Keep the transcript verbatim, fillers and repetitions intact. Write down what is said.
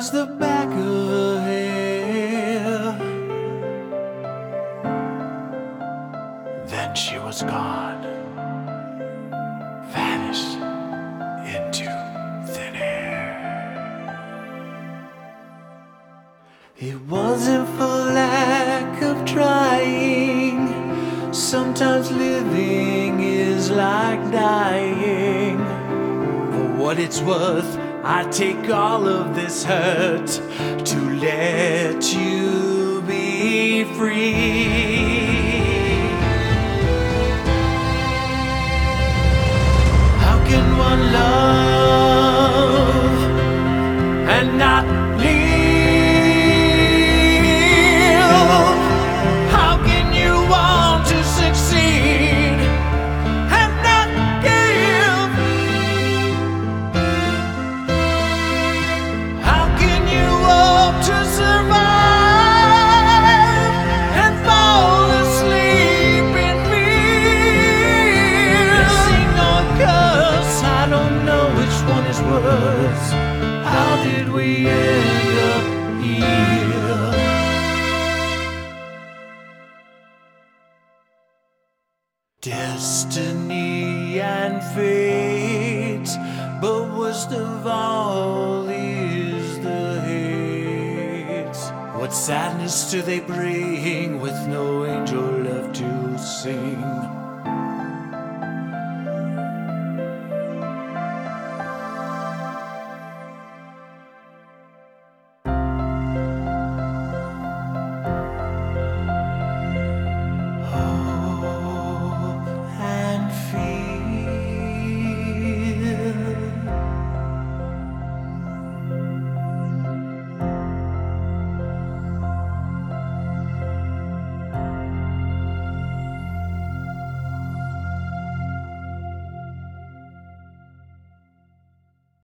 was the back of her hair. Then she was gone, vanished into thin air. It wasn't for lack of trying. Sometimes living is like dying. For what it's worth, I take all of this hurt to let you be free. How can one love and not live? How can you want to succeed and not give? How can you hope to survive and fall asleep in fear? Blessing or curse, I don't know which one is worse. How did we end up here? Destiny and fate, but worst of all is the hate. What sadness do they bring with no angel left to sing?